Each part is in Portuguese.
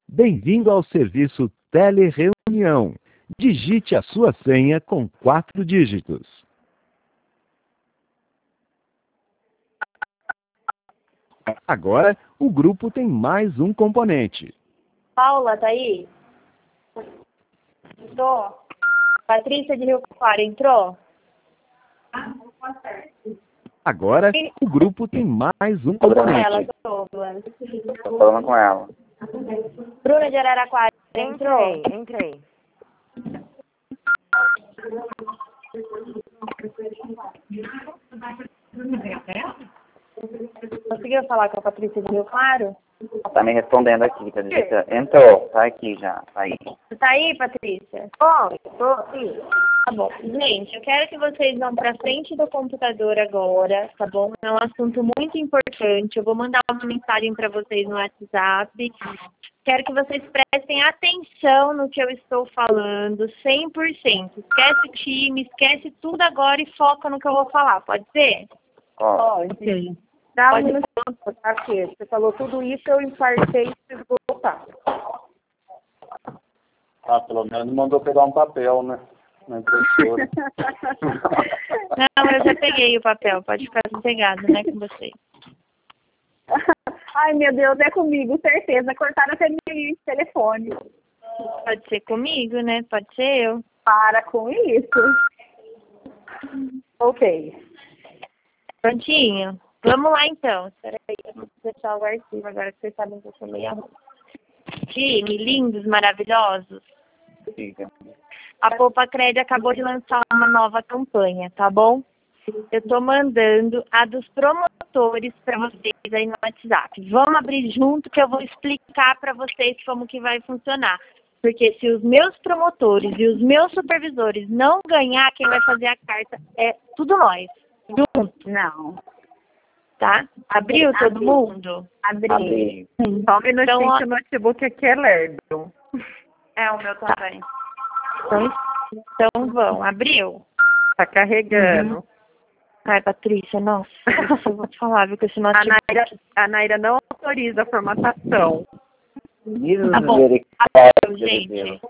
Bem-vindo ao serviço Telereunião. Digite a sua senha com 4 dígitos. Agora, o grupo tem mais um componente. Paula, tá aí? Tô. Patrícia de Rio Claro, entrou? Agora, o grupo tem mais um Ela, componente. Douglas. Tô falando com ela. Bruna de Araraquara, entrou? Entrei. Conseguiu falar com a Patrícia de Rio Claro? Tá me respondendo aqui, tá digitando. Entrou, tá aqui já, tá aí. Você tá aí, Patrícia? Tô, sim. Tá bom. Gente, eu quero que vocês vão pra frente do computador agora, tá bom? É um assunto muito importante. Eu vou mandar uma mensagem pra vocês no WhatsApp. Quero que vocês prestem atenção no que eu estou falando, 100%. Esquece o time, esquece tudo agora e foca no que eu vou falar. Pode ser? Ó, Ok. Dá um Pode minuto, tá aqui. Você falou tudo isso, eu infartei e preciso voltar. pelo menos mandou pegar um papel, né? Na impressora. Não, eu já peguei o papel. Pode ficar sossegado, né, com vocês. Ai, meu Deus, é comigo, certeza. Cortaram até minha linha de telefone. Pode ser comigo, né? Pode ser eu. Para com isso. Ok. Prontinho? Vamos lá, então. Espera aí, eu vou fechar o arquivo agora que vocês sabem que eu sou meio ruim. Time, lindos, maravilhosos. Fica. A Poupa-Cred acabou de lançar uma nova campanha, tá bom? Eu tô mandando a dos promotores para vocês aí no WhatsApp. Vamos abrir junto que eu vou explicar para vocês como que vai funcionar. Porque se os meus promotores e os meus supervisores não ganhar, quem vai fazer a carta é tudo nós. Junto, Não. tá? Abriu todo mundo? Abri. Abri. Só um minutinho Então, que o notebook aqui é lerdo. É o meu também. Então vão. Abriu? Tá carregando. Ai, Patrícia, nossa, eu vou te falar, viu, que esse notebook... A Naira não autoriza a formatação. Tá bom. Abriu, gente.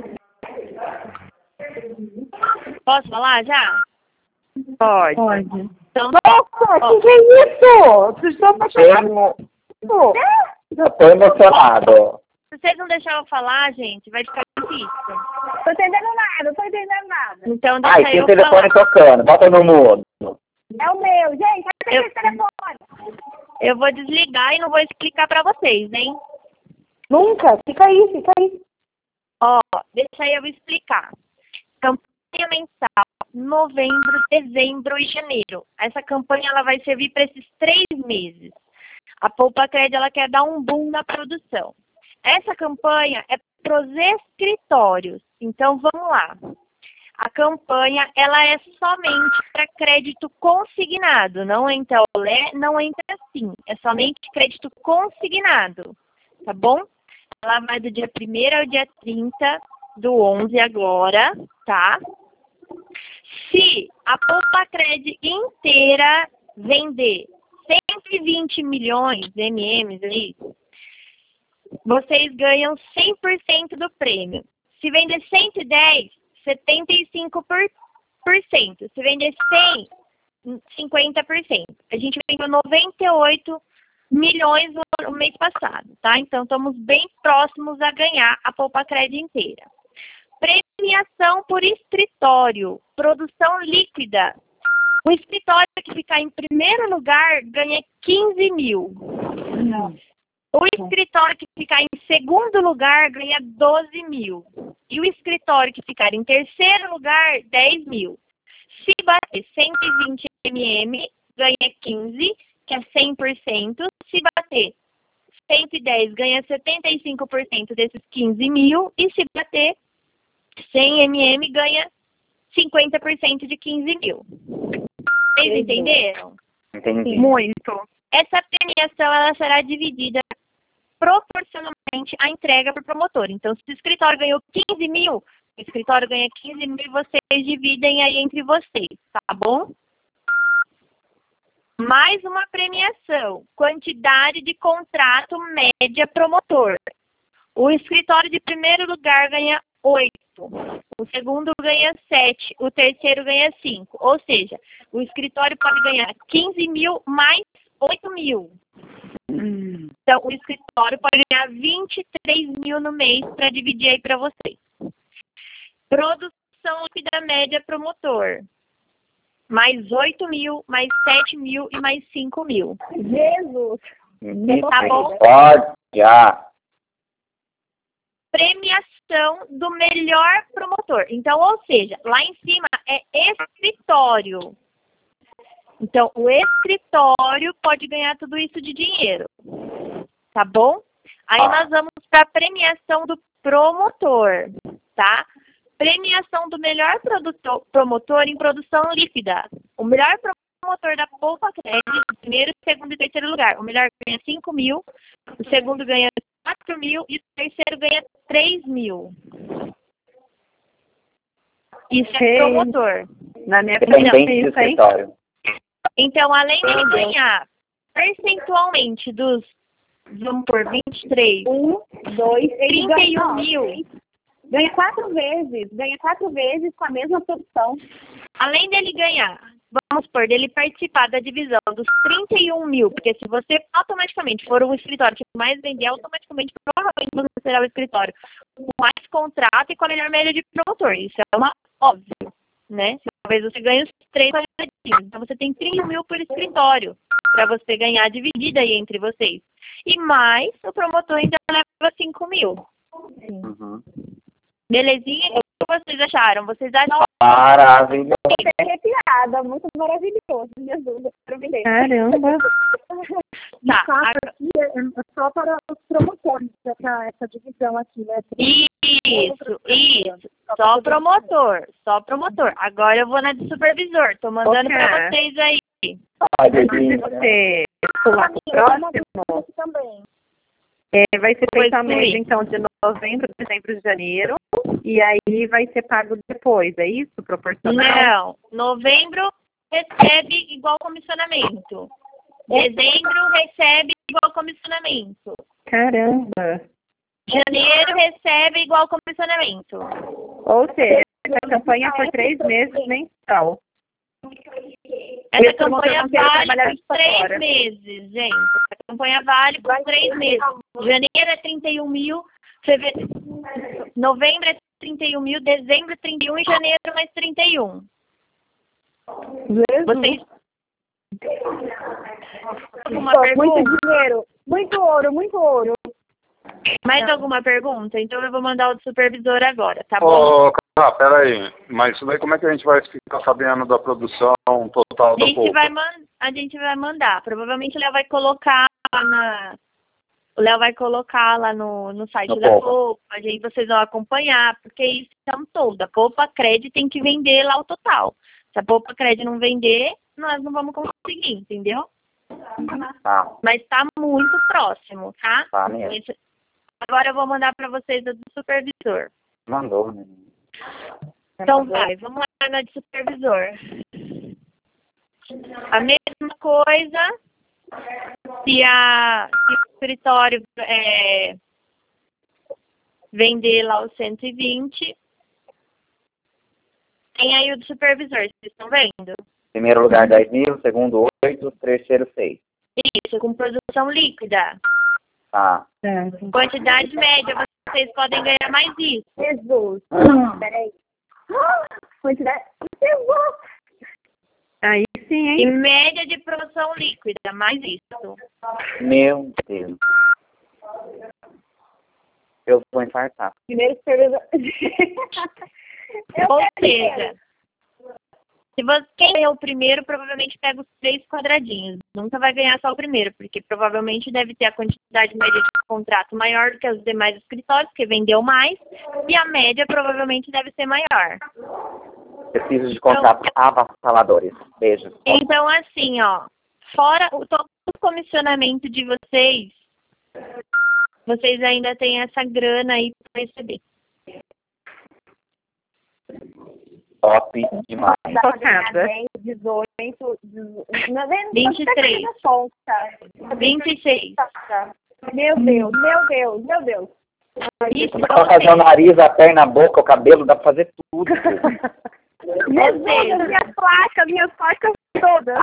Posso falar já? Pode. Então, Nossa, que é isso? Vocês estão Termo. Já tô emocionado. se vocês não deixarem eu falar, gente, vai ficar difícil. Tô entendendo nada. Então, deixa Ai, tem eu o telefone falar. tocando. Bota no mudo. É o meu, gente. Cadê Eu- esse telefone? Eu vou desligar e não vou explicar pra vocês, hein? Nunca. Fica aí. Ó, deixa eu explicar. Campanha mensal, novembro, dezembro e janeiro. Essa campanha ela vai servir para esses 3 meses. A Poupa-Cred ela quer dar um boom na produção. Essa campanha é para os escritórios. Então, vamos lá. A campanha ela é somente para crédito consignado. Não entra Olé, não entra Sim. É somente crédito consignado. Tá bom? Ela vai do dia 1º ao dia 30 do 11 agora, tá? Se a Poupa-Cred inteira vender 120 milhões de MMs aí, vocês ganham 100% do prêmio. Se vender 110, 75%. Se vender 100, 50%. A gente vendeu 98 milhões no mês passado, tá? Então, estamos bem próximos a ganhar a Poupa-Cred inteira. Premiação por escritório, produção líquida. O escritório que ficar em primeiro lugar ganha 15 mil. O escritório que ficar em segundo lugar ganha 12 mil. E o escritório que ficar em terceiro lugar, 10 mil. Se bater 120 mm, ganha 15, que é 100%. Se bater 110, ganha 75% desses 15 mil. E se bater 100 mm, ganha 50% de 15 mil. Vocês entenderam? Entendi. Muito. Essa premiação ela será dividida proporcionalmente à entrega por promotor. Então, se o escritório ganhou 15 mil, o escritório ganha 15 mil e vocês dividem aí entre vocês, tá bom? Mais uma premiação, quantidade de contrato média promotor. O escritório de primeiro lugar ganha 8. O segundo ganha 7. O terceiro ganha 5. Ou seja, o escritório pode ganhar 15 mil mais 8 mil. Então, o escritório pode ganhar 23 mil no mês para dividir aí para vocês. Produção líquida média promotor. Mais 8 mil, mais 7 mil e mais 5 mil. Jesus! Tá bom? Pode, já. Premiação do melhor promotor. Então, ou seja, lá em cima é escritório. Então, o escritório pode ganhar tudo isso de dinheiro. Tá bom? Aí nós vamos para a premiação do promotor, tá? Premiação do melhor promotor em produção líquida. O melhor promotor da Poupa Crédito, primeiro, segundo e terceiro lugar. O melhor ganha 5 mil, o segundo ganha 4 mil e o terceiro ganha 3 mil. Isso é promotor. Na minha Dependente do escritório. Então, além de ganhar percentualmente dos, vamos por 23, 1, 2, 31 mil. Ganha 4 vezes com a mesma produção. Além dele ganhar, vamos supor, dele participar da divisão dos 31 mil, porque se você automaticamente for um escritório que mais vender, automaticamente, provavelmente você será o escritório com mais contrato e com a melhor média de promotor. Isso é uma óbvio, né? Talvez você ganhe os 3 quadradinhos. Então você tem 30 mil por escritório para você ganhar dividida aí entre vocês. E mais, o promotor ainda leva 5 mil. Uhum. Belezinha? O que vocês acharam? Vocês acham Maravilhoso. Estou arrepiada, muito maravilhoso. Jesus, quero vender. Caramba! Tá, De fato, aqui é só para os promotores essa divisão aqui, né? Isso. Só promotor. Agora eu vou na de supervisor. Tô mandando para vocês aí. Se você pular pro próximo, Também. vai ser Depois feita a do média, mês. então, de novembro, dezembro, janeiro, e aí vai ser pago depois, é isso? Proporcional? Não. Novembro recebe igual comissionamento. Dezembro recebe igual comissionamento. Caramba! Janeiro recebe igual comissionamento. Ou seja, essa campanha é por 3 meses mensal. Essa Esse promotor campanha não quer trabalhar vale por isso 3 fora. meses, gente. Essa campanha vale por 3 meses. Janeiro é 31 mil, novembro é 31 mil, dezembro 31 e janeiro mais 31. Vocês... Alguma pergunta? Muito dinheiro, muito ouro. Mais alguma pergunta? Então eu vou mandar o do supervisor agora, tá bom? Peraí, mas isso daí como é que a gente vai ficar sabendo da produção total da Poupa? A gente vai mandar. Provavelmente o Léo vai colocar lá no site da Poupa. Aí vocês vão acompanhar, porque isso é um todo. A Poupa Crédito tem que vender lá o total. Se a Poupa Crédito não vender, nós não vamos conseguir, entendeu? Tá. Mas tá muito próximo, tá? Tá mesmo. Agora eu vou mandar para vocês a do supervisor. Mandou, né? Então vai, vamos lá na de supervisor. A mesma coisa, se o escritório vender lá os 120, tem aí o do supervisor, vocês estão vendo? Primeiro lugar 10 mil, segundo 8, terceiro 6. Isso, com produção líquida. Tá. Quantidade média, vocês podem ganhar mais isso. Jesus. Peraí. Quantidade. Jesus. Aí sim, E hein? média de produção líquida, mais isso. Meu Deus. Eu vou infartar. Primeiro supervisor. Ou seja, se você ganhar o primeiro, provavelmente pega os 3 quadradinhos. Nunca vai ganhar só o primeiro, porque provavelmente deve ter a quantidade média de contrato maior do que os demais escritórios, que vendeu mais, e a média provavelmente deve ser maior. Preciso de contratos avassaladores. Beijo. Então, assim, ó, fora todo o comissionamento de vocês ainda têm essa grana aí para receber. Top demais. Focada. 18, 23. 26. Meu Deus. Isso, Dá pra fazer o nariz, a perna, a boca, o cabelo, dá pra fazer tudo. Meu Deus, minhas plásticas todas.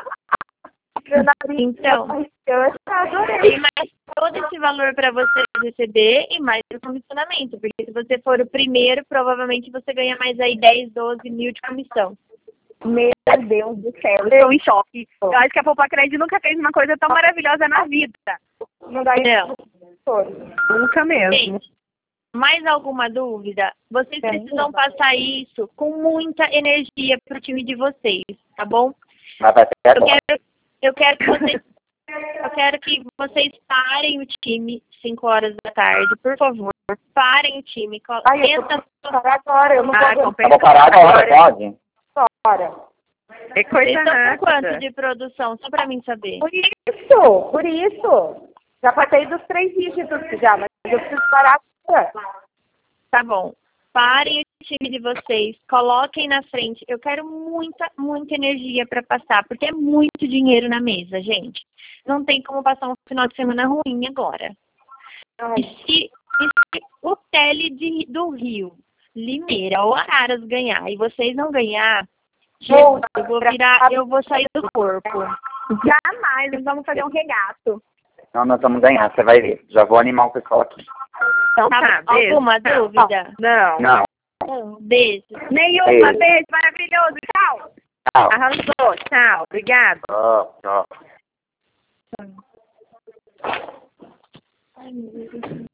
Então, Eu adorei. tem mais todo esse valor para você receber e mais o comissionamento. Porque se você for o primeiro, provavelmente você ganha mais aí 10, 12 mil de comissão. Meu Deus do céu. Eu estou em choque. Eu acho que a Poupa Cred nunca fez uma coisa tão maravilhosa na vida. Não dá Não. Nunca mesmo. Gente, mais alguma dúvida? Vocês precisam passar isso com muita energia para o time de vocês, tá bom? Mas vai ser agora. Eu quero que vocês parem o time 5 horas da tarde, por favor. Parem o time. Ai, eu vou parar agora, eu não vou Vou parar agora, pode? agora. É coisa Vocês estão com rápida. quanto de produção? Só para mim saber. Por isso. Já passei dos 3 dígitos já, mas eu preciso parar agora. Tá bom. Parem o time de vocês, coloquem na frente. Eu quero muita, muita energia para passar, porque é muito dinheiro na mesa, gente. Não tem como passar um final de semana ruim agora. E se o Tele do Rio, Limeira ou Araras ganhar e vocês não ganhar, Jesus, eu vou sair do corpo. Jamais, nós vamos fazer um regato. Não, nós vamos ganhar, você vai ver. Já vou animar o pessoal aqui. Então tá, beijo. Alguma dúvida? Não. Não. Beijo. Nenhuma, beijo, maravilhoso, tchau. Tchau. Arrasou, tchau, obrigado. Tchau. Ai, meu Deus.